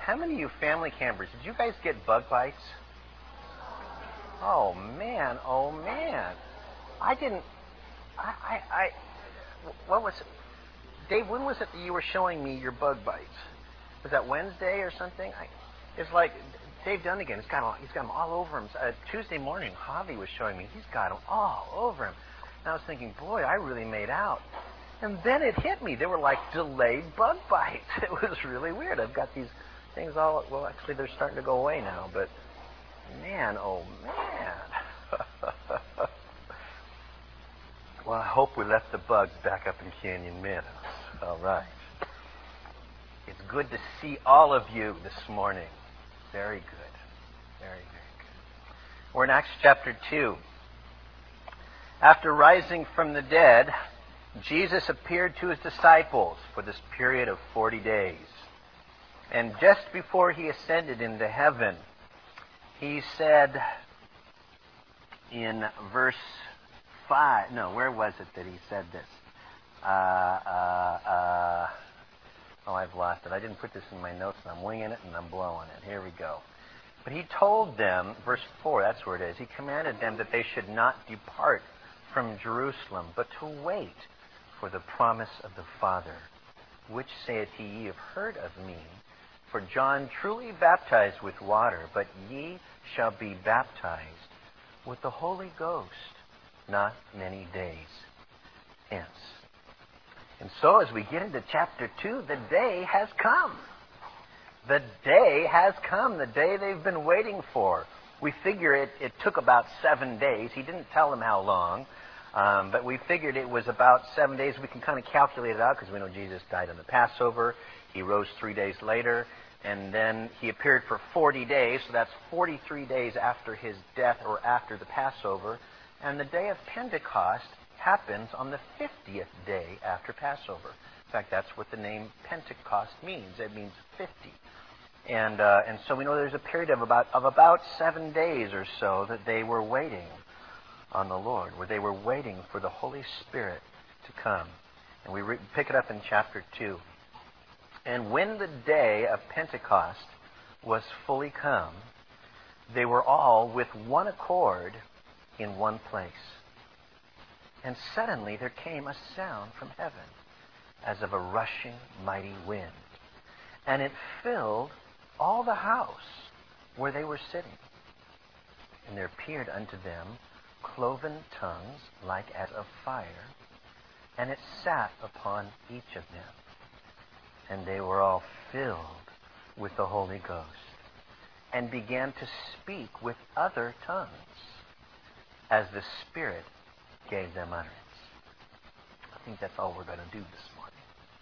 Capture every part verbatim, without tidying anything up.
How many of you family campers, did you guys get bug bites? Oh, man. Oh, man. I didn't... I... I, I what was it? Dave, when was it that you were showing me your bug bites? Was that Wednesday or something? I, it's like Dave Dunnigan. He's got, he's got them all over him. Uh, Tuesday morning, Javi was showing me. He's got them all over him. And I was thinking, boy, I really made out. And then it hit me. They were like delayed bug bites. It was really weird. I've got these things all... Well, actually, they're starting to go away now. But, man, oh, man. Well, I hope we left the bugs back up in Canyon Meadows. All right. It's good to see all of you this morning. Very good. Very, very good. We're in Acts chapter two. After rising from the dead, Jesus appeared to his disciples for this period of forty days. And just before he ascended into heaven, he said in verse five, no, where was it that he said this? Uh, uh, uh, oh, I've lost it. I didn't put this in my notes, and I'm winging it, and I'm blowing it. Here we go. But he told them, verse four, that's where it is, he commanded them that they should not depart from Jerusalem, but to wait for the promise of the Father, which saith he, ye have heard of me. For John truly baptized with water, but ye shall be baptized with the Holy Ghost not many days hence. And so as we get into chapter two, the day has come. The day has come, the day they've been waiting for. We figure it, it took about seven days. He didn't tell them how long, um, but we figured it was about seven days. We can kind of calculate it out because we know Jesus died on the Passover. He rose three days later, and then he appeared for forty days, so that's forty-three days after his death or after the Passover. And the day of Pentecost happens on the fiftieth day after Passover. In fact, that's what the name Pentecost means. It means fifty. And uh, and so we know there's a period of about of about seven days or so that they were waiting on the Lord, where they were waiting for the Holy Spirit to come. And we re- pick it up in chapter two. And when the day of Pentecost was fully come, they were all with one accord in one place. And suddenly there came a sound from heaven, as of a rushing mighty wind, and it filled all the house where they were sitting. And there appeared unto them cloven tongues like as of fire, and it sat upon each of them. And they were all filled with the Holy Ghost, and began to speak with other tongues, as the Spirit gave them utterance. I think that's all we're going to do this morning.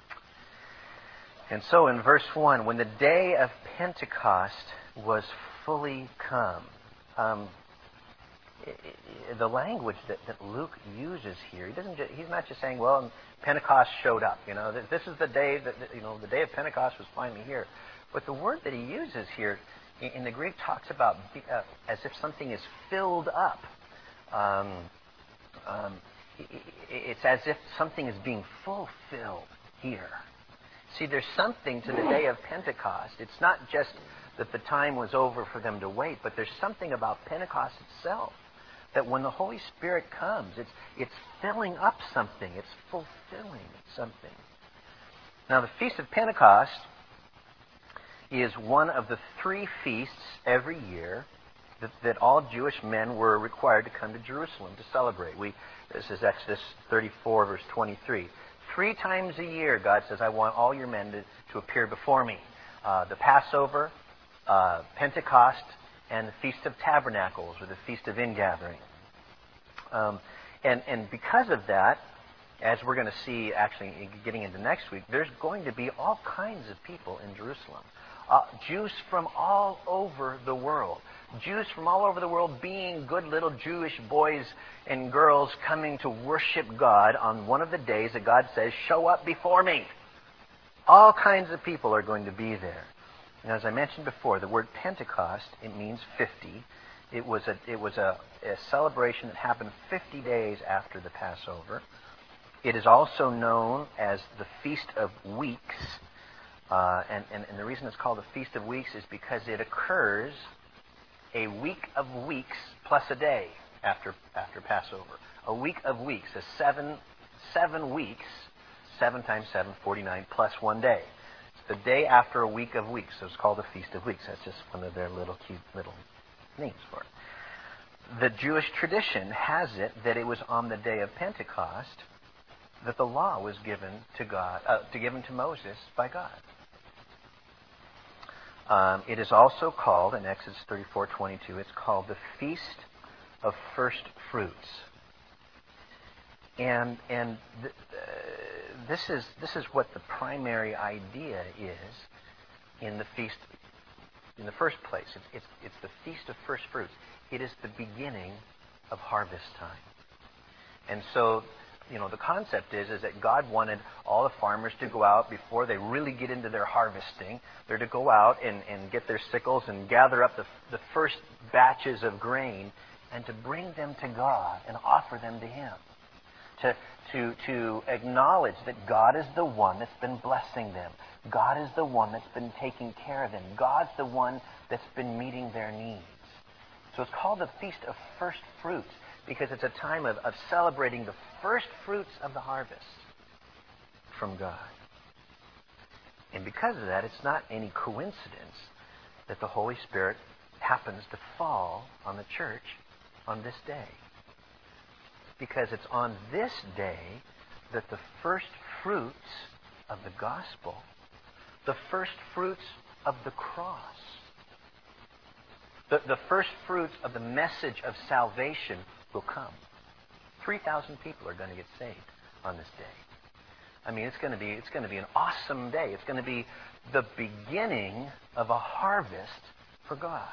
And so in verse one, when the day of Pentecost was fully come, um, it, it, the language that, that Luke uses here, he doesn't. Just, he's not just saying, "Well, Pentecost showed up." You know, this is the day that you know the day of Pentecost was finally here. But the word that he uses here in, in the Greek talks about uh, as if something is filled up. Um, um, it's as if something is being fulfilled here. See, there's something to the day of Pentecost. It's not just that the time was over for them to wait, but there's something about Pentecost itself, that when the Holy Spirit comes, it's it's filling up something. It's fulfilling something. Now, the Feast of Pentecost is one of the three feasts every year that, that all Jewish men were required to come to Jerusalem to celebrate. We This is Exodus thirty-four, verse twenty-three. Three times a year, God says, I want all your men to, to appear before me. Uh, the Passover, uh, Pentecost, and the Feast of Tabernacles, or the Feast of Ingathering. Um, and, and because of that, as we're going to see actually getting into next week, there's going to be all kinds of people in Jerusalem. Uh, Jews from all over the world. Jews from all over the world being good little Jewish boys and girls coming to worship God on one of the days that God says, show up before me. All kinds of people are going to be there. And as I mentioned before, the word Pentecost, it means fifty. It was a it was a, a celebration that happened fifty days after the Passover. It is also known as the Feast of Weeks. Uh, and, and, and the reason it's called the Feast of Weeks is because it occurs a week of weeks plus a day after after Passover. A week of weeks, a seven seven weeks, seven times seven, forty-nine, plus one day. It's the day after a week of weeks, so it's called the Feast of Weeks. That's just one of their little cute little names for it. The Jewish tradition has it that it was on the day of Pentecost that the law was given to God, uh, to given to Moses by God. Um, it is also called, in Exodus thirty-four twenty-two, it's called the Feast of First Fruits. And and th- uh, this is this is what the primary idea is in the feast. In the first place, it's it's, it's the Feast of First Fruits. It is the beginning of harvest time. And so, you know, the concept is, is that God wanted all the farmers to go out before they really get into their harvesting. They're to go out and, and get their sickles and gather up the, the first batches of grain and to bring them to God and offer them to Him. To, to, to acknowledge that God is the one that's been blessing them. God is the one that's been taking care of them. God's the one that's been meeting their needs. So it's called the Feast of First Fruits because it's a time of, of celebrating the first fruits of the harvest from God. And because of that, it's not any coincidence that the Holy Spirit happens to fall on the church on this day. Because it's on this day that the first fruits of the gospel, the first fruits of the cross, the, the first fruits of the message of salvation will come. three thousand people are going to get saved on this day. I mean, it's going to be it's going to be an awesome day. It's going to be the beginning of a harvest for God.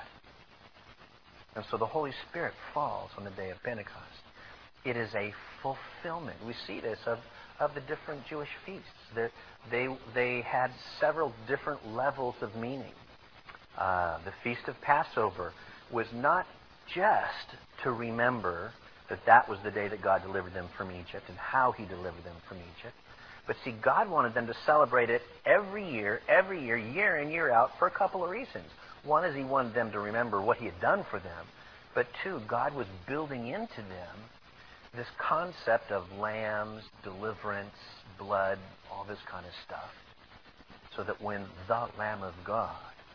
And so the Holy Spirit falls on the day of Pentecost. It is a fulfillment. We see this of, of the different Jewish feasts. That they they had several different levels of meaning. Uh, the Feast of Passover was not just to remember that that was the day that God delivered them from Egypt and how He delivered them from Egypt. But see, God wanted them to celebrate it every year, every year, year in, year out, for a couple of reasons. One is He wanted them to remember what He had done for them. But two, God was building into them this concept of lambs, deliverance, blood, all this kind of stuff, so that when the Lamb of God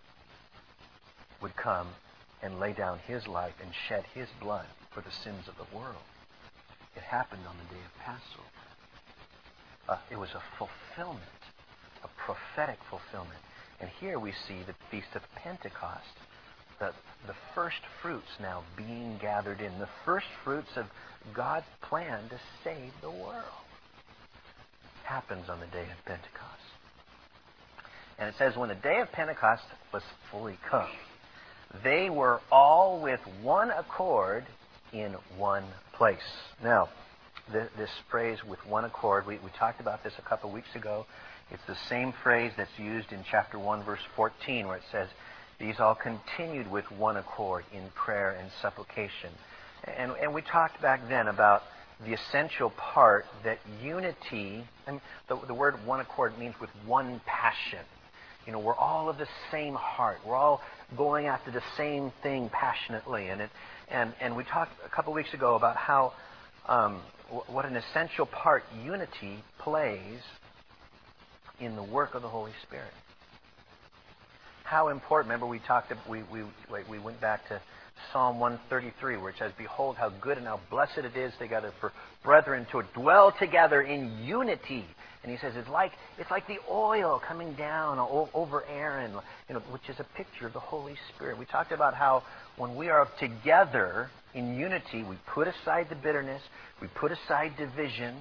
would come and lay down His life and shed His blood for the sins of the world, it happened on the day of Passover. Uh, it was a fulfillment, a prophetic fulfillment. And here we see the Feast of Pentecost, the, the first fruits now being gathered in, the first fruits of God's plan to save the world. Happens on the day of Pentecost. And it says, when the day of Pentecost was fully come, they were all with one accord in one place. Now, th- this phrase, with one accord, we, we talked about this a couple of weeks ago. It's the same phrase that's used in chapter one, verse fourteen, where it says, these all continued with one accord in prayer and supplication. And, and we talked back then about the essential part that unity, and the, the word one accord means with one passion. You know, we're all of the same heart. We're all going after the same thing passionately. And it, and, and we talked a couple weeks ago about how um, w- what an essential part unity plays in the work of the Holy Spirit. How important! Remember, we talked. We we we went back to Psalm one thirty-three, where it says, "Behold, how good and how blessed it is together for brethren to dwell together in unity." And he says it's like it's like the oil coming down o- over Aaron, you know, which is a picture of the Holy Spirit. We talked about how when we are together in unity, we put aside the bitterness, we put aside divisions.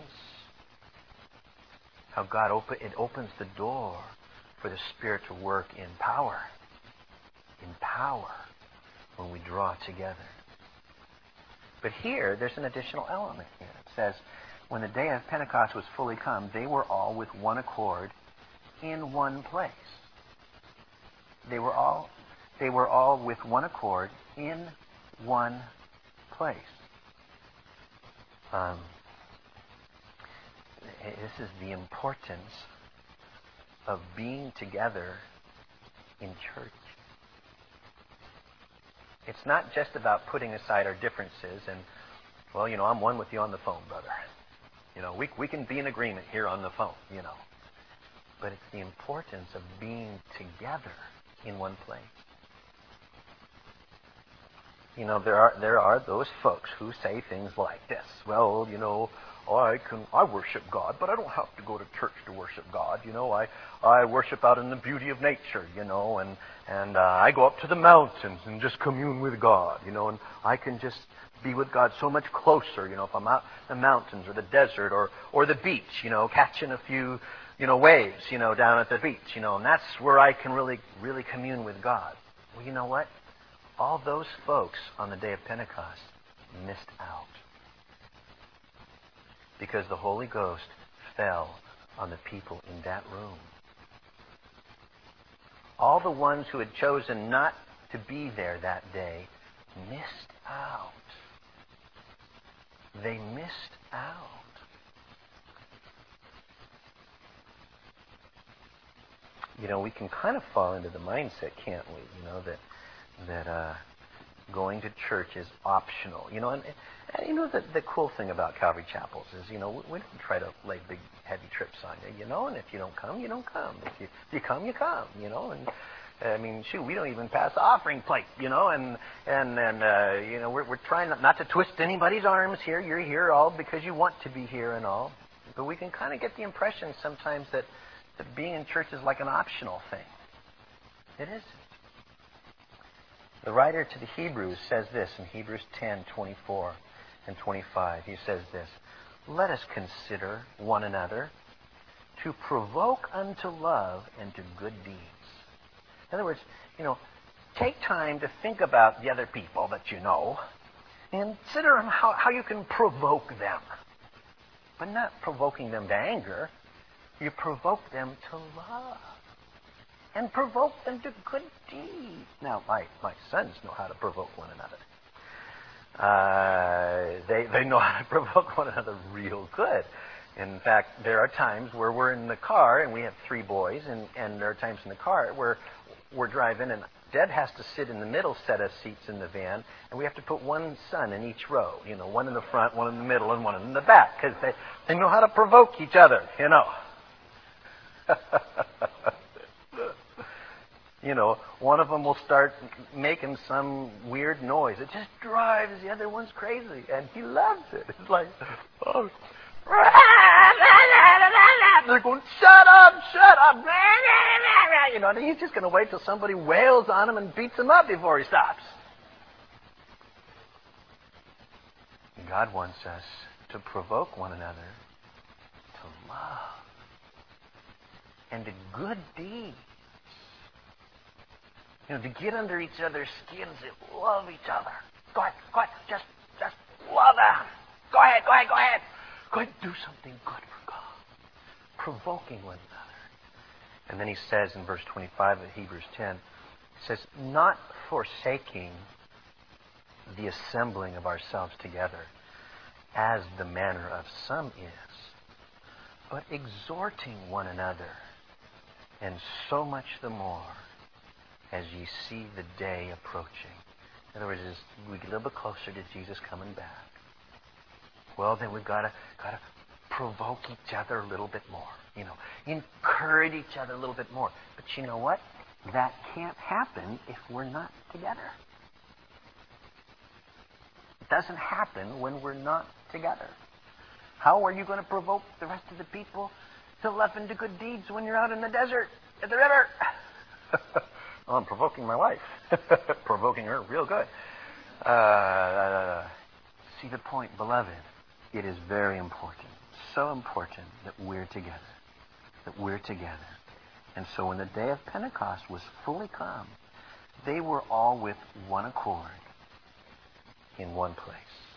How God open it opens the door for the Spirit to work in power, in power, when we draw together. But here, there's an additional element here. It says, when the day of Pentecost was fully come, they were all with one accord in one place. They were all, they were all with one accord in one place. Um, this is the importance of being together in church. It's not just about putting aside our differences and, well, you know, I'm one with you on the phone, brother. You know, we we can be in agreement here on the phone, you know. But it's the importance of being together in one place. You know, there are there are those folks who say things like this. Well, you know, I can I worship God, but I don't have to go to church to worship God. You know, I I worship out in the beauty of nature. You know, and and uh, I go up to the mountains and just commune with God. You know, and I can just be with God so much closer. You know, if I'm out in the mountains or the desert or or the beach. You know, catching a few you know waves. You know, down at the beach. You know, and that's where I can really really commune with God. Well, you know what? All those folks on the day of Pentecost missed out. Because the Holy Ghost fell on the people in that room. All the ones who had chosen not to be there that day missed out. They missed out. You know, we can kind of fall into the mindset, can't we? You know, that that uh, going to church is optional. You know, and, and you know the the cool thing about Calvary Chapels is, you know, we, we don't try to lay big heavy trips on you. You know, and if you don't come, you don't come. If you if you come, you come. You know, and I mean, shoot, we don't even pass the offering plate. You know, and and and uh, you know, we're we're trying not, not to twist anybody's arms here. You're here all because you want to be here and all, but we can kind of get the impression sometimes that that being in church is like an optional thing. It isn't. The writer to the Hebrews says this in Hebrews ten, twenty-four and twenty-five. He says this, "Let us consider one another to provoke unto love and to good deeds." In other words, you know, take time to think about the other people that you know and consider how, how you can provoke them. But not provoking them to anger. You provoke them to love. And provoke them to good deeds. Now, my, my sons know how to provoke one another. Uh, they they know how to provoke one another real good. In fact, there are times where we're in the car, and we have three boys, and, and there are times in the car where we're driving, and Dad has to sit in the middle set of seats in the van, and we have to put one son in each row. You know, one in the front, one in the middle, and one in the back, because they, they know how to provoke each other, you know. You know, one of them will start making some weird noise. It just drives the other ones crazy, and he loves it. It's like, oh, they're going, shut up, shut up. You know, and he's just going to wait till somebody wails on him and beats him up before he stops. God wants us to provoke one another to love and to good deeds. You know, to get under each other's skins and love each other. Go ahead, go ahead, just, just love them. Go ahead, go ahead, go ahead. Go ahead and do something good for God. Provoking one another. And then he says in verse twenty-five of Hebrews ten, he says, not forsaking the assembling of ourselves together, as the manner of some is, but exhorting one another, and so much the more as ye see the day approaching. In other words, as we get a little bit closer to Jesus coming back, well, then we've got to got to provoke each other a little bit more. You know, encourage each other a little bit more. But you know what? That can't happen if we're not together. It doesn't happen when we're not together. How are you going to provoke the rest of the people to love and to good deeds when you're out in the desert, at the river? Well, I'm provoking my wife. Provoking her real good. Uh, uh, see the point, beloved. It is very important. So important that we're together. That we're together. And so when the day of Pentecost was fully come, they were all with one accord in one place.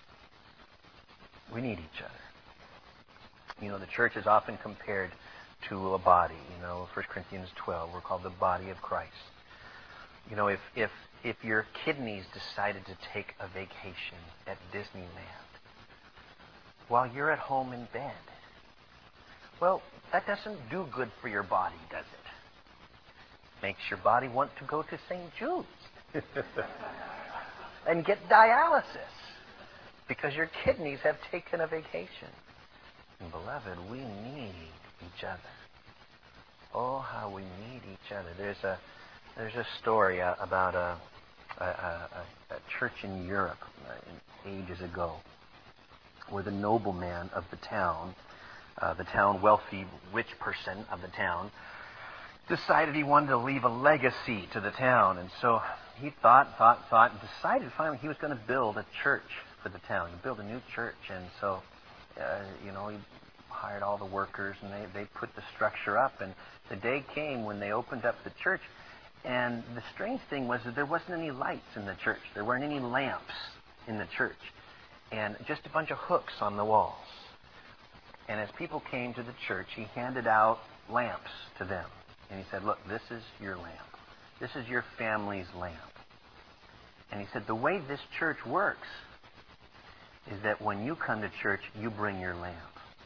We need each other. You know, the church is often compared to a body. You know, First Corinthians twelve, we're called the body of Christ. You know, if, if, if your kidneys decided to take a vacation at Disneyland while you're at home in bed, Well, that doesn't do good for your body, does it? Makes your body want to go to Saint Jude's and get dialysis because your kidneys have taken a vacation. And beloved, we need each other. Oh, how we need each other. There's a there's a story uh, about a, a, a, a church in Europe uh, in, ages ago, where the nobleman of the town, uh, the town wealthy rich person of the town, decided he wanted to leave a legacy to the town, and so he thought, thought, thought, and decided finally he was going to build a church for the town. He built a new church, and so uh, you know he hired all the workers, and they, they put the structure up, and the day came when they opened up the church, and the strange thing was that there wasn't any lights in the church. There weren't any lamps in the church, and just a bunch of hooks on the walls. And as people came to the church, he handed out lamps to them, and he said, look, this is your lamp. This is your family's lamp. And he said, the way this church works is that when you come to church, you bring your lamp.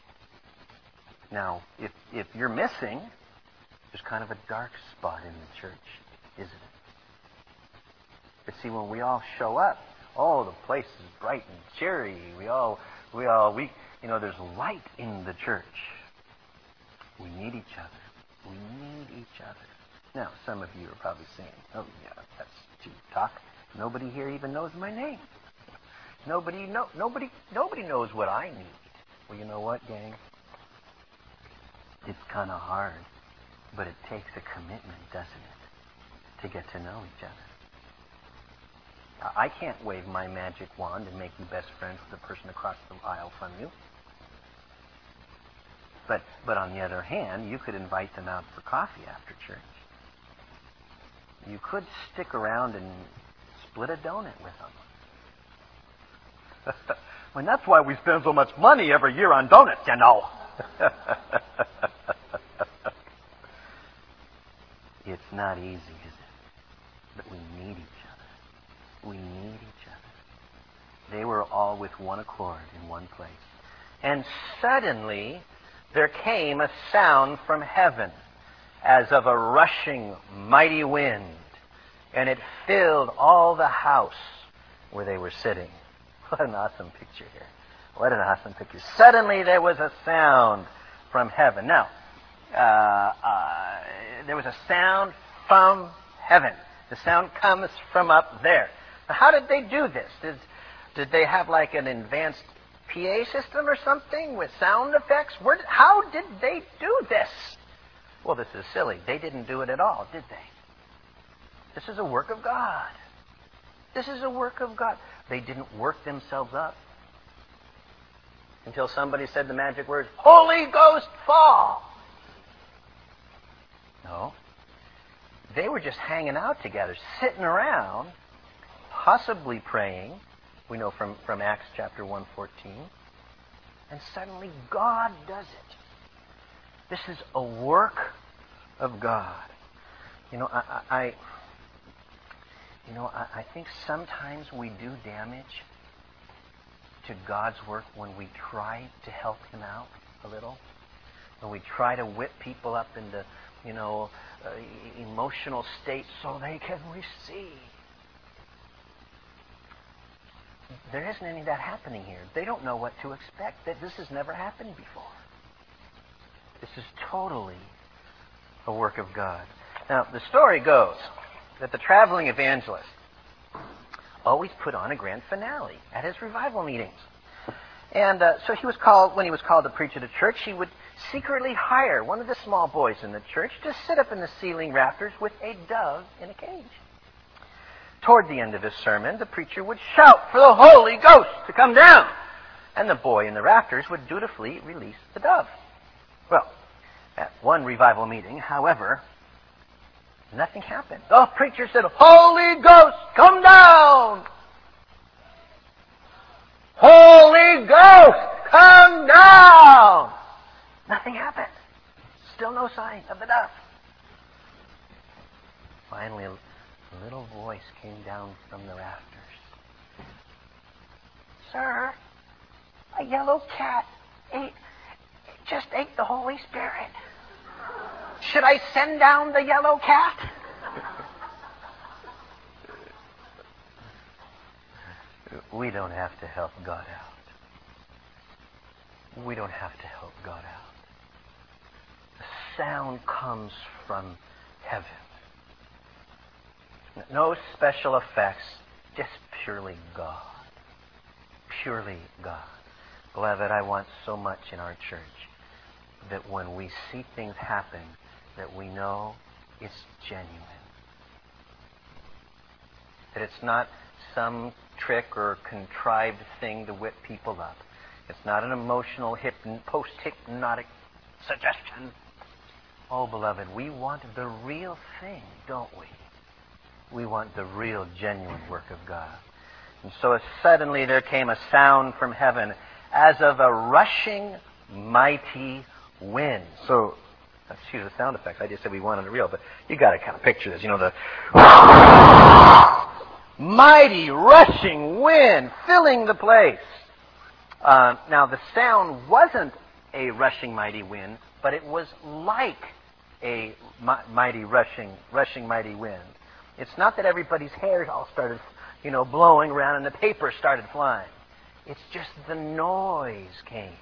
Now, if if you're missing, there's kind of a dark spot in the church, isn't it? But see, when we all show up, oh, the place is bright and cheery. We all, we all, we, you know, there's light in the church. We need each other. We need each other. Now, some of you are probably saying, oh, yeah, that's cheap talk. Nobody here even knows my name. Nobody, no, nobody, nobody knows what I need. Well, you know what, gang? It's kind of hard, but it takes a commitment, doesn't it, to get to know each other. I can't wave my magic wand and make you best friends with the person across the aisle from you. But, but on the other hand, you could invite them out for coffee after church. You could stick around and split a donut with them. I mean, that's why we spend so much money every year on donuts, you know. It's not easy, is it? But we need each other. We need each other. They were all with one accord in one place. And suddenly there came a sound from heaven as of a rushing mighty wind, and it filled all the house where they were sitting. What an awesome picture here. What an awesome picture. Suddenly there was a sound from heaven. Now, uh, uh, there was a sound from heaven. The sound comes from up there. Now, how did they do this? Did, did they have like an advanced P A system or something with sound effects? Where did, how did they do this? Well, this is silly. They didn't do it at all, did they? This is a work of God. This is a work of God. They didn't work themselves up until somebody said the magic words, Holy Ghost, fall! No. They were just hanging out together, sitting around, possibly praying. We know from, from Acts chapter one fourteen. And suddenly God does it. This is a work of God. You know, I, I you know, I, I think sometimes we do damage to God's work when we try to help Him out a little. When we try to whip people up into, you know, uh, emotional states so they can receive. There isn't any of that happening here. They don't know what to expect. That this has never happened before. This is totally a work of God. Now, the story goes that the traveling evangelist always put on a grand finale at his revival meetings. And uh, so he was called, when he was called to preach at a church, he would secretly hire one of the small boys in the church to sit up in the ceiling rafters with a dove in a cage. Toward the end of his sermon, the preacher would shout for the Holy Ghost to come down, and the boy in the rafters would dutifully release the dove. Well, at one revival meeting, however, nothing happened. The preacher said, Holy Ghost, come down! Holy Ghost, come down! Nothing happened. Still no sign of the dove. Finally, a little voice came down from the rafters. Sir, a yellow cat ate just ate the Holy Spirit. Should I send down the yellow cat? We don't have to help God out. We don't have to help God out. The sound comes from heaven. No special effects, just purely God. Purely God. Beloved, I want so much in our church that when we see things happen, that we know it's genuine. That it's not some trick or contrived thing to whip people up. It's not an emotional hypn- post-hypnotic suggestion. Oh, beloved, we want the real thing, don't we? We want the real, genuine work of God. And so suddenly there came a sound from heaven as of a rushing, mighty wind. So, excuse the sound effects. I just said we wanted it real, but you got to kind of picture this. You know, the mighty, rushing wind filling the place. Uh, now, the sound wasn't a rushing, mighty wind, but it was like a mi- mighty, rushing, rushing, mighty wind. It's not that everybody's hair all started, you know, blowing around and the paper started flying. It's just the noise came.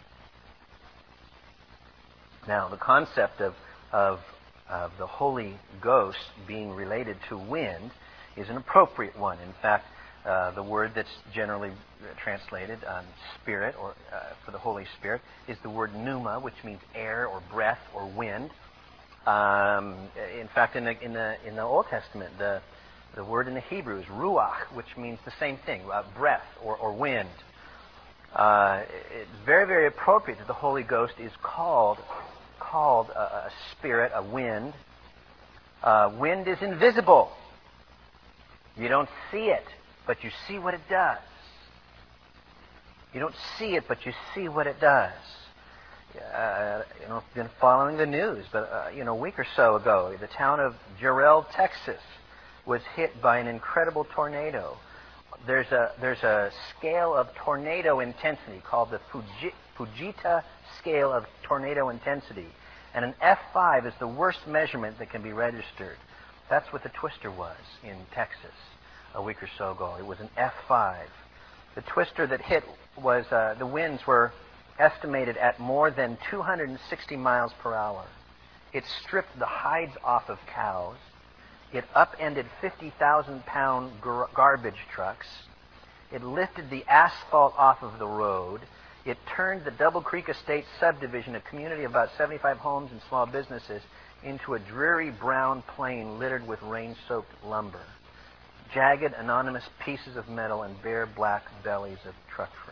Now, the concept of, of, of the Holy Ghost being related to wind is an appropriate one. In fact, uh, the word that's generally translated um, spirit or uh, for the Holy Spirit is the word pneuma, which means air or breath or wind. Um, in fact, in the in the in the Old Testament, the the word in the Hebrew is ruach, which means the same thing, uh, breath or, or wind. Uh, it's very, very appropriate that the Holy Ghost is called called a, a spirit, a wind. Uh, wind is invisible. You don't see it, but you see what it does. You don't see it, but you see what it does. Uh, you know, been following the news, but uh, you know, a week or so ago, the town of Jarrell, Texas, was hit by an incredible tornado. There's a there's a scale of tornado intensity called the Fuji, Fujita scale of tornado intensity, and an F five is the worst measurement that can be registered. That's what the twister was in Texas a week or so ago. It was an F five. The twister that hit was uh, the winds were estimated at more than two hundred sixty miles per hour. It stripped the hides off of cows. It upended fifty thousand pound gar- garbage trucks. It lifted the asphalt off of the road. It turned the Double Creek Estates subdivision, a community of about seventy-five homes and small businesses, into a dreary brown plain littered with rain-soaked lumber, jagged, anonymous pieces of metal, and bare black bellies of truck frames.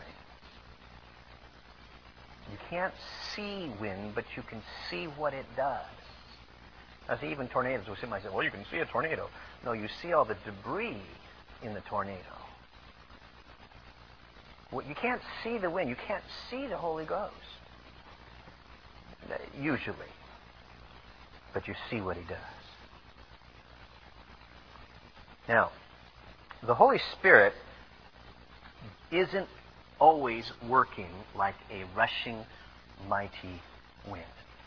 You can't see wind, but you can see what it does. I see even tornadoes. Somebody say, well, you can see a tornado. No, you see all the debris in the tornado. Well, you can't see the wind. You can't see the Holy Ghost. Usually. But you see what He does. Now, the Holy Spirit isn't always working like a rushing, mighty wind.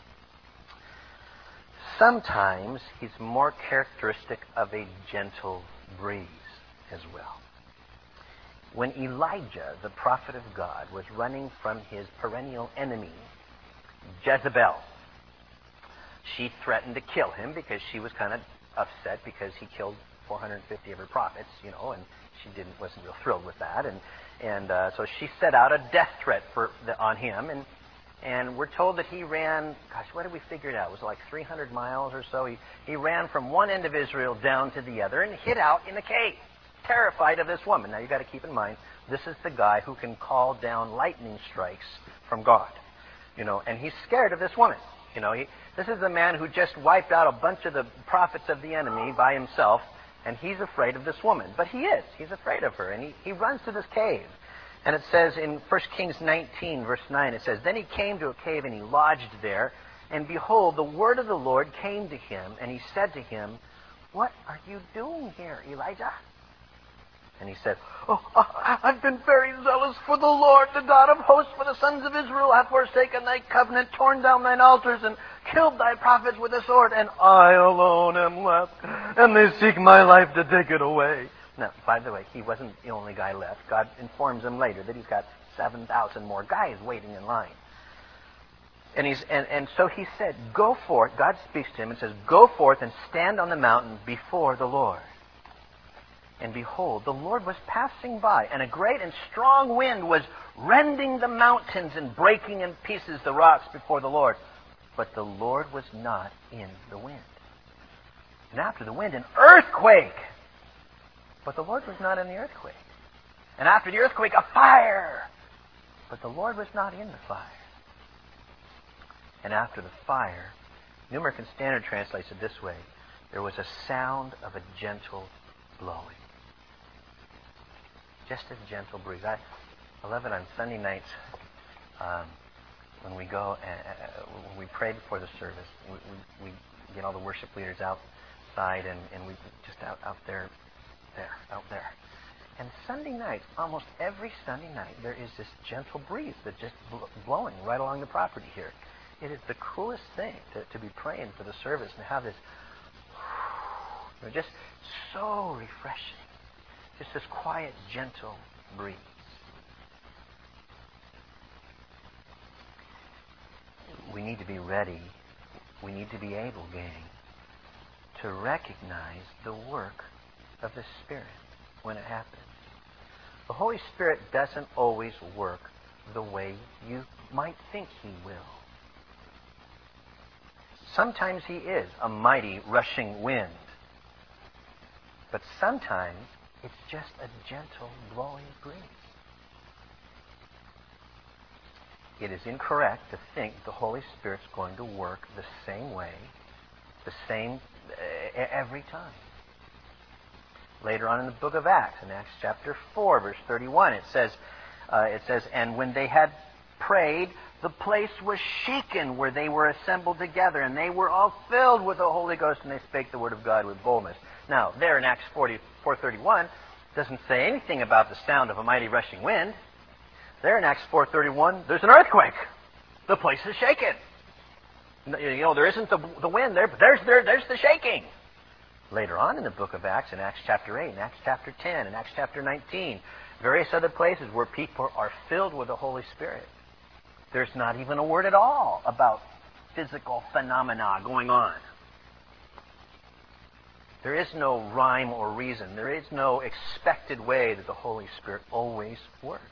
Sometimes He's more characteristic of a gentle breeze as well. When Elijah, the prophet of God, was running from his perennial enemy, Jezebel, she threatened to kill him because she was kind of upset because he killed four hundred fifty of her prophets, you know, and she didn't wasn't real thrilled with that, and and uh, so she set out a death threat for the, on him, and and we're told that he ran. Gosh, what did we figure it out? Was it like three hundred miles or so? He he ran from one end of Israel down to the other and hid out in a cave, terrified of this woman. Now you got to keep in mind, this is the guy who can call down lightning strikes from God, you know, and he's scared of this woman. You know, he, this is the man who just wiped out a bunch of the prophets of the enemy by himself. And he's afraid of this woman. But he is. He's afraid of her. And he, he runs to this cave. And it says in First Kings nineteen, verse nine, it says, Then he came to a cave and he lodged there. And behold, the word of the Lord came to him. And he said to him, What are you doing here, Elijah? And he said, "Oh, I've been very zealous for the Lord, the God of hosts, for the sons of Israel hath forsaken thy covenant, torn down thine altars, and killed thy prophets with the sword, and I alone am left, and they seek my life to take it away." Now, by the way, he wasn't the only guy left. God informs him later that he's got seven thousand more guys waiting in line. And, he's, and, and so he said, "Go forth." God speaks to him and says, "Go forth and stand on the mountain before the Lord." And behold, the Lord was passing by, and a great and strong wind was rending the mountains and breaking in pieces the rocks before the Lord. But the Lord was not in the wind. And after the wind, an earthquake. But the Lord was not in the earthquake. And after the earthquake, a fire. But the Lord was not in the fire. And after the fire, New American Standard translates it this way: there was a sound of a gentle blowing. Just a gentle breeze. I, I love it on Sunday nights um, when we go and uh, when we pray before the service. We, we, we get all the worship leaders outside, and, and we just out, out there, there, out there. And Sunday night, almost every Sunday night, there is this gentle breeze that's just bl- blowing right along the property here. It is the coolest thing to, to be praying for the service and have this, you know, just so refreshing. Just this quiet, gentle breeze. We need to be ready. We need to be able, gang, to recognize the work of the Spirit when it happens. The Holy Spirit doesn't always work the way you might think He will. Sometimes He is a mighty rushing wind. But sometimes it's just a gentle blowing breeze. It is incorrect to think the Holy Spirit's going to work the same way, the same uh, every time. Later on in the book of Acts, in Acts chapter four, verse thirty-one, it says, uh, it says, "And when they had prayed, the place was shaken where they were assembled together, and they were all filled with the Holy Ghost, and they spake the word of God with boldness." Now, there in Acts four thirty-one, doesn't say anything about the sound of a mighty rushing wind. There in Acts four thirty-one, there's an earthquake. The place is shaken. You know, there isn't the, the wind there, but there's, there, there's the shaking. Later on in the book of Acts, in Acts chapter eight, in Acts chapter ten, in Acts chapter nineteen, various other places where people are filled with the Holy Spirit, there's not even a word at all about physical phenomena going on. There is no rhyme or reason. There is no expected way that the Holy Spirit always works.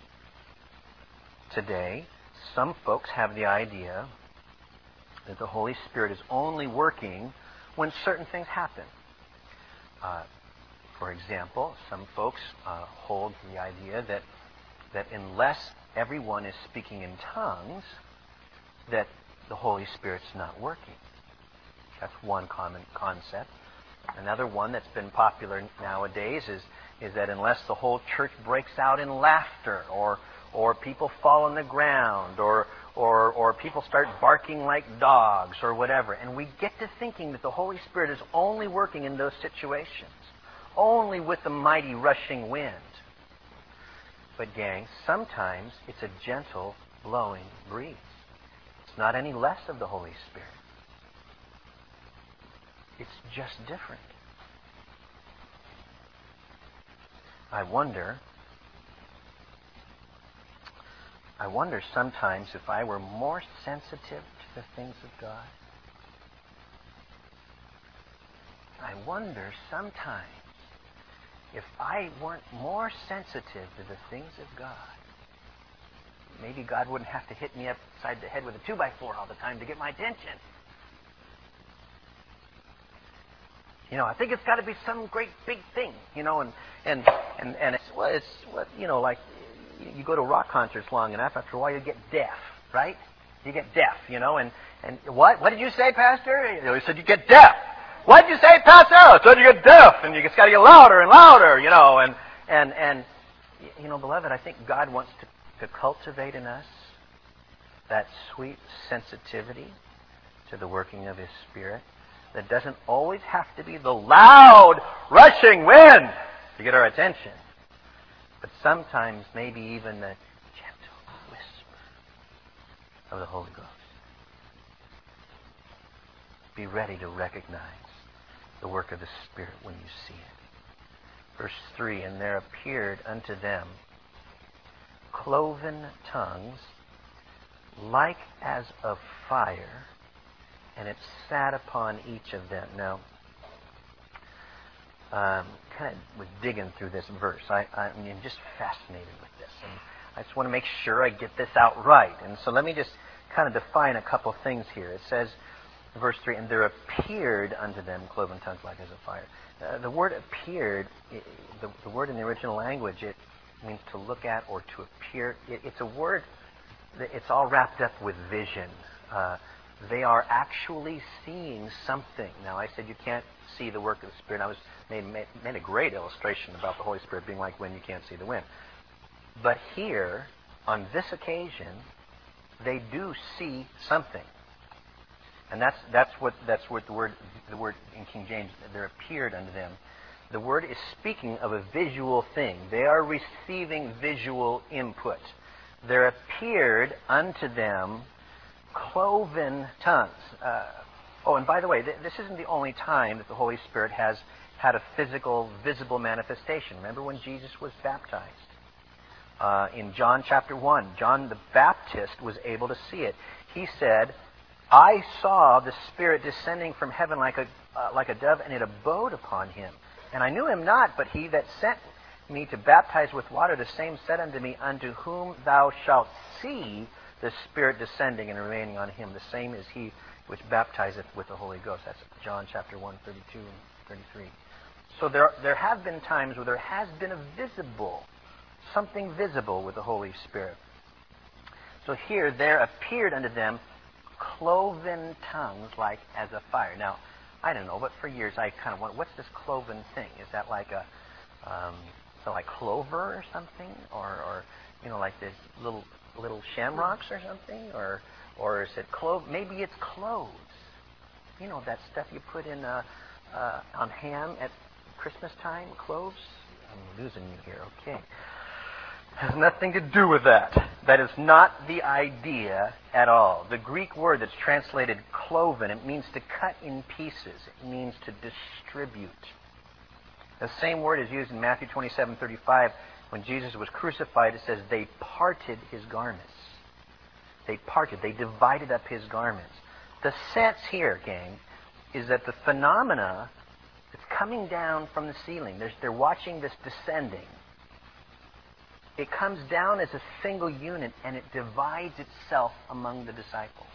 Today, some folks have the idea that the Holy Spirit is only working when certain things happen. Uh, for example, some folks uh, hold to the idea that, that unless everyone is speaking in tongues, that the Holy Spirit's not working. That's one common concept. Another one that's been popular nowadays is, is that unless the whole church breaks out in laughter, or or people fall on the ground, or or or people start barking like dogs, or whatever, and we get to thinking that the Holy Spirit is only working in those situations, only with the mighty rushing wind. But gang, sometimes it's a gentle blowing breeze. It's not any less of the Holy Spirit. It's just different. I wonder, I wonder sometimes if I were more sensitive to the things of God. I wonder sometimes if I weren't more sensitive to the things of God, maybe God wouldn't have to hit me upside the head with a two by four all the time to get my attention. You know, I think it's got to be some great big thing, you know, and and and, and it's, well, it's what you know, like you go to rock concerts long enough, after a while you get deaf, right? You get deaf, you know, and and what? What did you say, Pastor? You know, he said you get deaf. What did you say, Pastor? I said you get deaf, and you just got to get louder and louder, you know, and and and you know, beloved, I think God wants to, to cultivate in us that sweet sensitivity to the working of His Spirit. That doesn't always have to be the loud, rushing wind to get our attention. but sometimes maybe even the gentle whisper of the Holy Ghost. Be ready to recognize the work of the Spirit when you see it. Verse three, and there appeared unto them cloven tongues like as of fire, and it sat upon each of them. Now, um, kind of was digging through this verse. I, I'm just fascinated with this, and I just want to make sure I get this out right. And so let me just kind of define a couple things here. It says, verse three, and there appeared unto them cloven tongues like as of fire. Uh, the word appeared, it, the, the word in the original language, it means to look at or to appear. It, it's a word that it's all wrapped up with vision. Uh, they are actually seeing something. Now, I said you can't see the work of the Spirit. I was made, made, made a great illustration about the Holy Spirit being like wind. You can't see the wind. But here, on this occasion, they do see something. And that's that's what that's what the word the word in King James, there appeared unto them. The word is speaking of a visual thing. They are receiving visual input. There appeared unto them cloven tongues. Uh, oh, and by the way, th- this isn't the only time that the Holy Spirit has had a physical, visible manifestation. Remember when Jesus was baptized? Uh, in John chapter one, John the Baptist was able to see it. He said, I saw the Spirit descending from heaven like a uh, like a dove, and it abode upon him. And I knew him not, but he that sent me to baptize with water, the same said unto me, unto whom thou shalt see the Spirit descending and remaining on him, the same is he which baptizeth with the Holy Ghost. That's John chapter one, thirty-two and thirty-three. So there there have been times where there has been a visible, something visible with the Holy Spirit. So here there appeared unto them cloven tongues like as a fire. Now, I don't know, but for years I kind of wondered, what's this cloven thing? Is that like a, um, so like clover or something, or, or you know, like this little little shamrocks or something, or or is it clove? Maybe it's cloves. You know that stuff you put in uh, uh, on ham at Christmas time, cloves. I'm losing you here. Okay. Has nothing to do with that. That is not the idea at all. The Greek word that's translated cloven, it means to cut in pieces. It means to distribute. The same word is used in Matthew twenty-seven thirty-five. When Jesus was crucified, it says they parted his garments. They parted. They divided up his garments. The sense here, gang, is that the phenomena that's coming down from the ceiling, they're, they're watching this descending. It comes down as a single unit, and it divides itself among the disciples.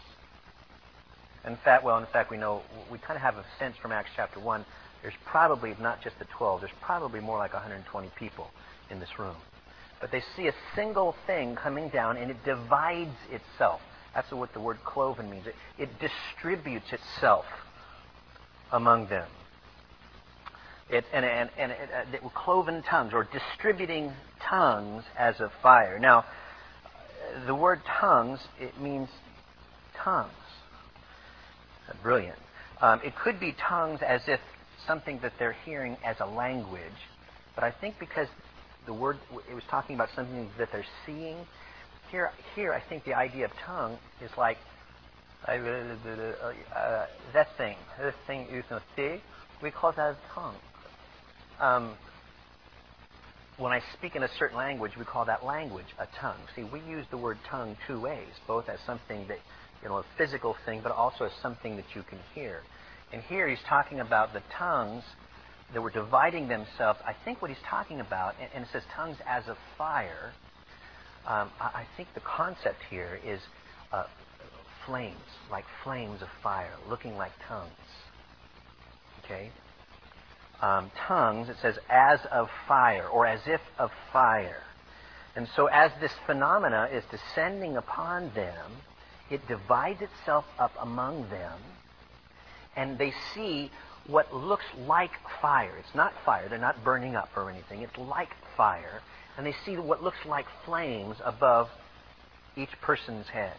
In fact, well, in fact, we know, we kind of have a sense from Acts chapter one, there's probably not just the twelve, there's probably more like one hundred twenty people in this room. But they see a single thing coming down, and it divides itself. That's what the word cloven means. It, it distributes itself among them. It, and and, and it, uh, cloven tongues, or distributing tongues as of fire. Now, the word tongues, it means tongues. Brilliant. Um, it could be tongues as if something that they're hearing as a language, but I think because the word, it was talking about something that they're seeing, here, here I think the idea of tongue is like, uh, uh, that thing, this thing you can see, we call that a tongue. Um, when I speak in a certain language, we call that language a tongue. See, we use the word tongue two ways, both as something that, you know, a physical thing, but also as something that you can hear. And here he's talking about the tongues that were dividing themselves. I think what he's talking about, and, and it says tongues as of fire, um, I, I think the concept here is uh, flames, like flames of fire, looking like tongues. Okay? Um, tongues, it says, as of fire, or as if of fire. And so as this phenomena is descending upon them, it divides itself up among them, and they see what looks like fire. It's not fire. They're not burning up or anything. It's like fire. And they see what looks like flames above each person's head.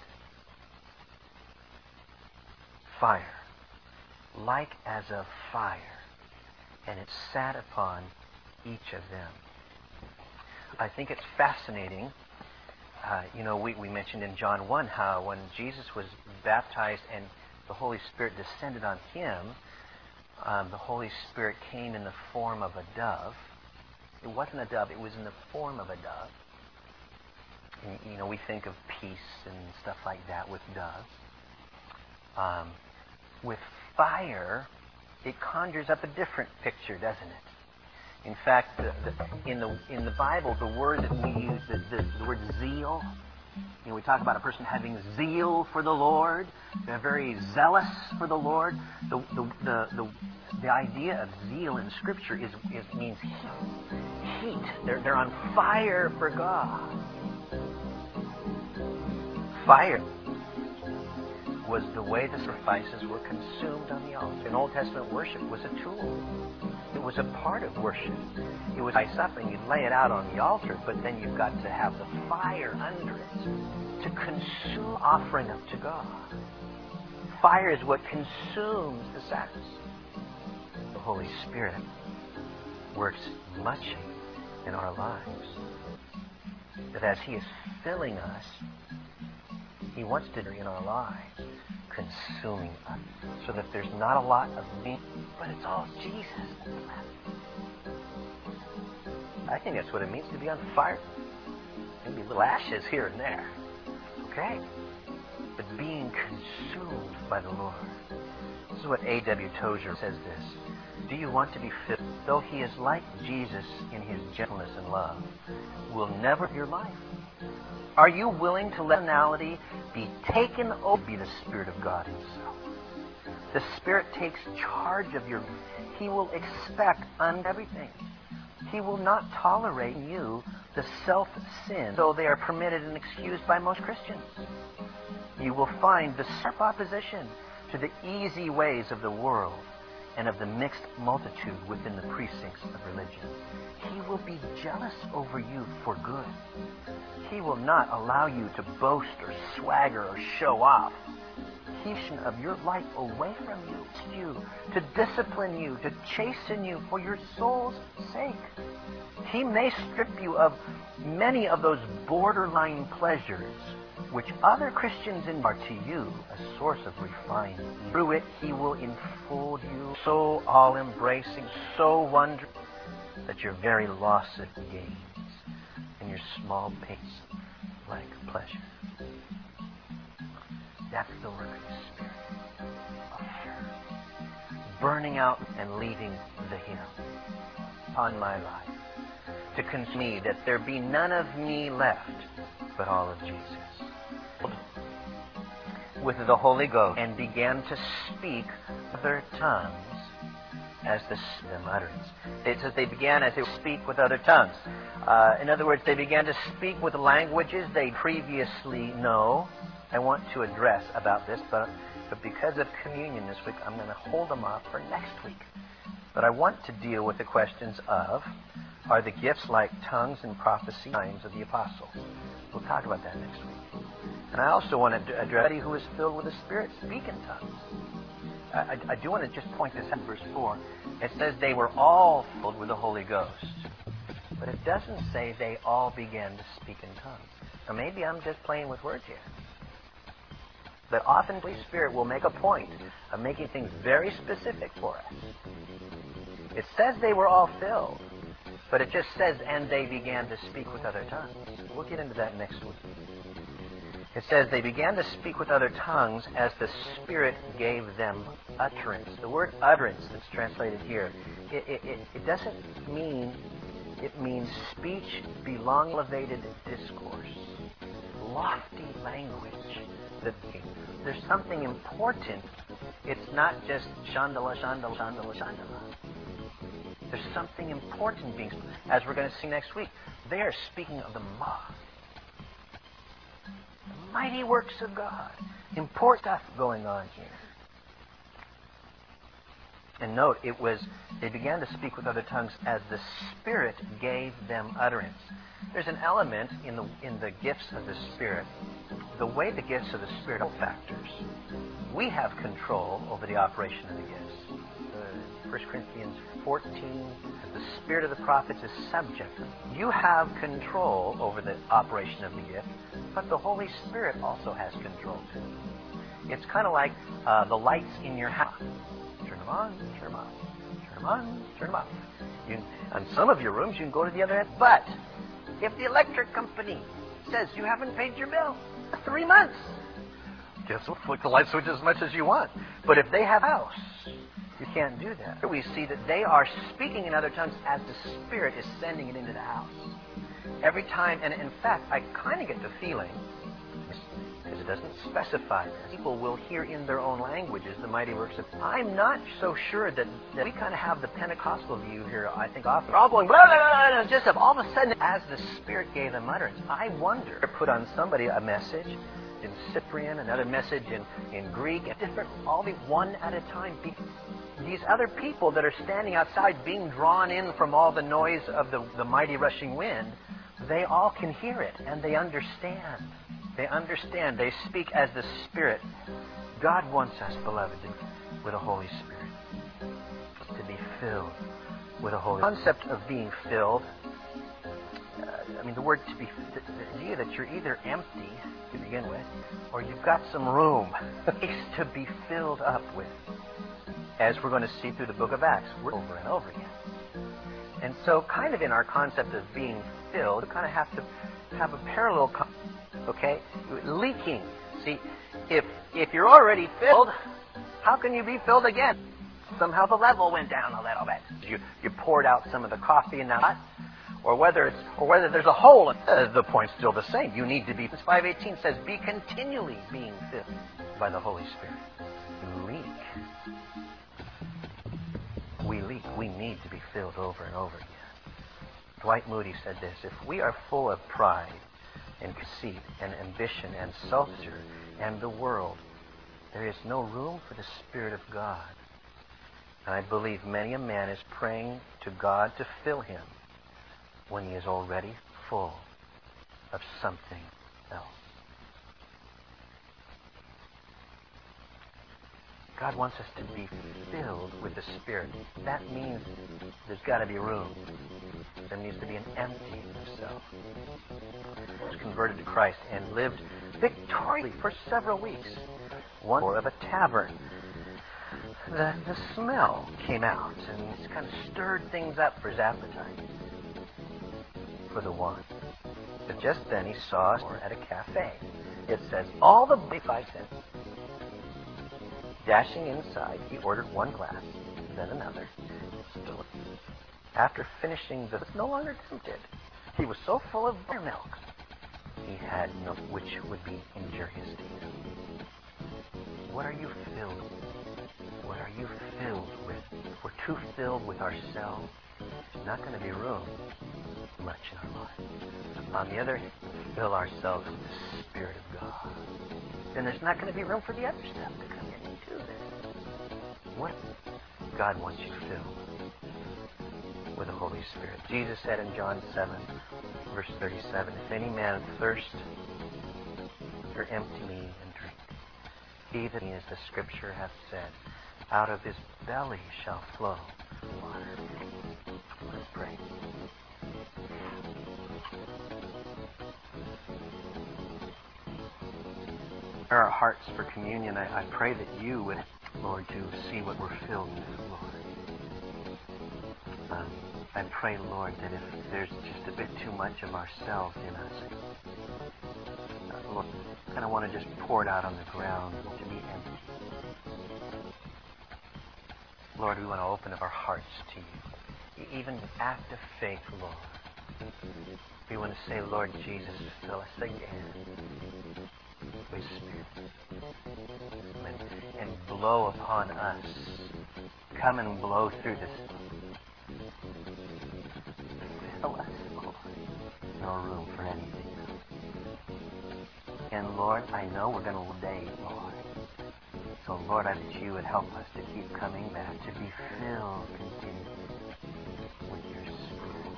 Fire. Like as of fire. And it sat upon each of them. I think it's fascinating. Uh, you know, we, we mentioned in John one how when Jesus was baptized and the Holy Spirit descended on him, um, the Holy Spirit came in the form of a dove. It wasn't a dove, it was in the form of a dove. And, you know, we think of peace and stuff like that with doves. Um, with fire, it conjures up a different picture, doesn't it? In fact, the, the, in the in the Bible, the word that we use, the, the, the word zeal, you know, we talk about a person having zeal for the Lord. They're very zealous for the Lord. The the the the, the idea of zeal in Scripture is, is means heat. heat. They're they're on fire for God. Fire was the way the sacrifices were consumed on the altar. And Old Testament worship was a tool. It was a part of worship. It was by something, you'd lay it out on the altar, but then you've got to have the fire under it to consume offering up to God. Fire is what consumes the sacrifice. The Holy Spirit works much in our lives. That as He is filling us, He wants to do in our lives, consuming us, so that there's not a lot of me, but it's all Jesus. I think that's what it means to be on fire. Maybe little ashes here and there, okay? But being consumed by the Lord. This is what A W Tozer says this. Do you want to be filled? Though He is like Jesus in His gentleness and love, will never your life. Are you willing to let personality be taken over by the Spirit of God Himself? The Spirit takes charge of your... He will expect on everything. He will not tolerate in you the self-sin, though they are permitted and excused by most Christians. You will find the sharp opposition to the easy ways of the world and of the mixed multitude within the precincts of religion. He will be jealous over you for good. He will not allow you to boast or swagger or show off. He of your life away from you, you, to discipline you, to chasten you for your soul's sake. He may strip you of many of those borderline pleasures which other Christians are to you a source of refinement. Through it, He will enfold you, so all-embracing, so wondrous, that your very loss of gains and your small pains like pleasure. That's the work of the Spirit. Burning out and leaving the hymn upon my life, to consume me, that there be none of me left, but all of Jesus. With the Holy Ghost, and began to speak other tongues as the them utterance. It says they began as they speak with other tongues. Uh, in other words, they began to speak with languages they previously know. I want to address about this, but, but because of communion this week, I'm going to hold them off for next week. But I want to deal with the questions of, are the gifts like tongues and prophecy signs of the apostles? We'll talk about that next week. And I also want to address anybody who is filled with the Spirit speak in tongues. I, I, I do want to just point this out in verse four. It says they were all filled with the Holy Ghost. But it doesn't say they all began to speak in tongues. Now maybe I'm just playing with words here. But often the Holy Spirit will make a point of making things very specific for us. It says they were all filled, but it just says, and they began to speak with other tongues. We'll get into that next week. It says they began to speak with other tongues as the Spirit gave them utterance. The word utterance that's translated here, it, it, it, it doesn't mean, it means speech belong elevated discourse, lofty language. That there's something important. It's not just shandala, shandala, shandala, shandala. There's something important being, as we're going to see next week. They are speaking of the mighty, the mighty works of God. Important stuff going on here. And note, it was, they began to speak with other tongues as the Spirit gave them utterance. There's an element in the in the gifts of the Spirit. The way the gifts of the Spirit are factors. We have control over the operation of the gifts. Uh, First Corinthians fourteen, the spirit of the prophets is subject. You have control over the operation of the gift, but the Holy Spirit also has control too. It's kind of like uh, the lights in your house. Turn them on, turn them off. Turn them on, turn them off. You, on some of your rooms, you can go to the other end. But if the electric company says you haven't paid your bill for three months, just flick the light switch as much as you want. But if they have a house, you can't do that. We see that they are speaking in other tongues as the Spirit is sending it into the house. Every time, and in fact, I kind of get the feeling, because it doesn't specify this, people will hear in their own languages the mighty works of... I'm not so sure that, that we kind of have the Pentecostal view here, I think, often. We're all going, blah, blah, blah, and just all of a sudden, as the Spirit gave them utterance, I wonder, put on somebody a message in Cyprian, another message in, in Greek, and different, all the one at a time. These other people that are standing outside being drawn in from all the noise of the, the mighty rushing wind, they all can hear it, and they understand. They understand. They speak as the Spirit. God wants us, beloved, with a Holy Spirit, to be filled with a Holy Spirit. The concept of being filled, uh, I mean, the word to be, the, the idea that you're either empty to begin with, or you've got some room to be filled up with. As we're going to see through the book of Acts, we're over and over again. And so, kind of in our concept of being filled, we kind of have to have a parallel concept. Okay? Leaking. See, if if you're already filled, how can you be filled again? Somehow the level went down a little bit. You you poured out some of the coffee and now, or whether it's or whether there's a hole. Uh, the point's still the same. You need to be. five eighteen says, "Be continually being filled by the Holy Spirit." Leak. We leak. We need to be filled over and over again. Dwight Moody said this: "If we are full of pride and conceit and ambition and self-serve and the world, there is no room for the Spirit of God." And I believe many a man is praying to God to fill him when he is already full of something else. God wants us to be filled with the Spirit. That means there's got to be room. There needs to be an emptying of self. I was converted to Christ and lived victoriously for several weeks. One door of a tavern. The, the smell came out and it kind of stirred things up for his appetite for the wine. But just then he saw us at a cafe. It says, all the five cents. Dashing inside, he ordered one glass, then another. Still, after finishing the, was no longer tempted. He was so full of buttermilk, he had no, which would be injurious to you. What are you filled with? What are you filled with? If we're too filled with ourselves, there's not going to be room much in our life. On the other hand, fill ourselves with the Spirit of God. Then there's not going to be room for the other stuff to come in too. What God wants you filled with the Holy Spirit. Jesus said in John seven, verse thirty-seven, "If any man thirst, or empty me and drink. He that is, the Scripture hath said, out of his belly shall flow water." Let's pray. Our hearts for communion, I, I pray that you would, Lord, to see what we're filled with, Lord. Um, I pray, Lord, that if there's just a bit too much of ourselves in us, uh, Lord, I kind of want to just pour it out on the ground to be empty. Lord, we want to open up our hearts to you. Even an act of faith, Lord. We want to say, Lord Jesus, fill us again with Spirit. And, and blow upon us. Come and blow through this. Fill us, Lord. No room for anything else. And Lord, I know we're going to day, Lord. So Lord, I that you would help us to keep coming back, to be filled continually with your Spirit.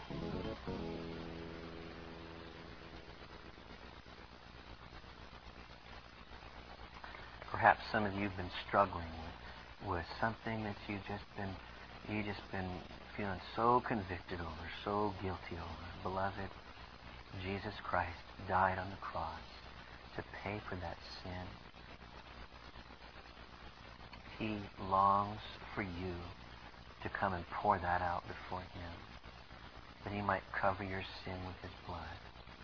Perhaps some of you have been struggling with, with something that you've just been, you just been feeling so convicted over, so guilty over. Beloved, Jesus Christ died on the cross to pay for that sin. He longs for you to come and pour that out before Him, that He might cover your sin with His blood,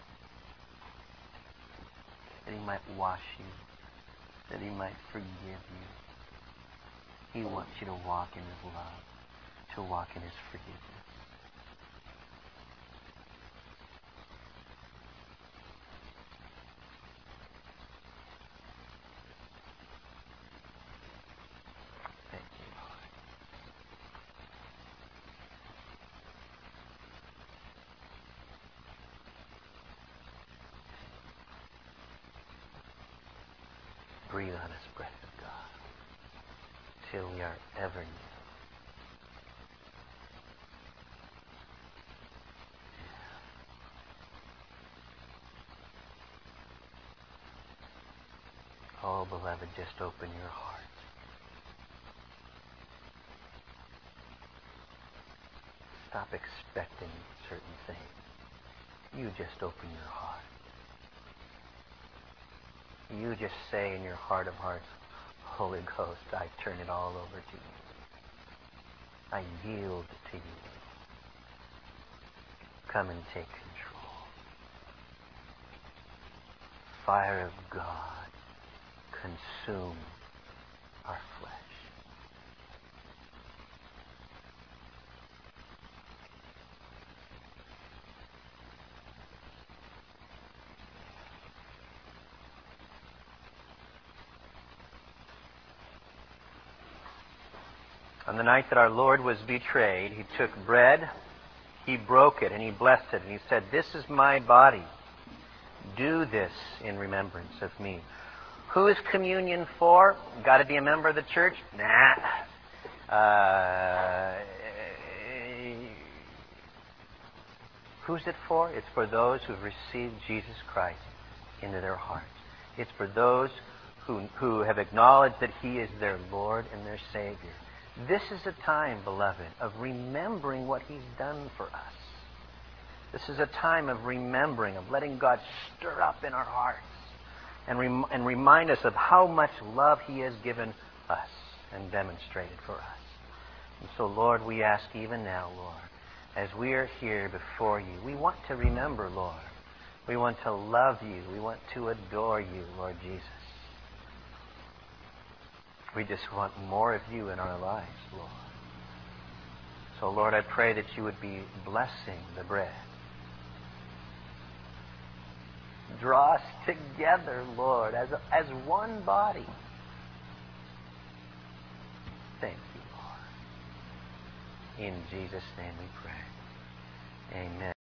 that He might wash you, that He might forgive you. He wants you to walk in His love, to walk in His forgiveness. Thank you, Lord. Breathe on us, breath of God, till we are ever new. Oh, beloved, just open your heart. Stop expecting certain things. You just open your heart. You just say in your heart of hearts, Holy Ghost, I turn it all over to you. I yield to you. Come and take control. Fire of God, consume our flesh. On the night that our Lord was betrayed, He took bread, He broke it, and He blessed it, and He said, "This is my body. Do this in remembrance of me." Who is communion for? Got to be a member of the church? Nah. Uh, who's it for? It's for those who have received Jesus Christ into their hearts. It's for those who, who have acknowledged that He is their Lord and their Savior. This is a time, beloved, of remembering what He's done for us. This is a time of remembering, of letting God stir up in our hearts and, rem- and remind us of how much love He has given us and demonstrated for us. And so, Lord, we ask even now, Lord, as we are here before You, we want to remember, Lord. We want to love You. We want to adore You, Lord Jesus. We just want more of You in our lives, Lord. So, Lord, I pray that You would be blessing the bread. Draw us together, Lord, as, a, as one body. Thank You, Lord. In Jesus' name we pray. Amen.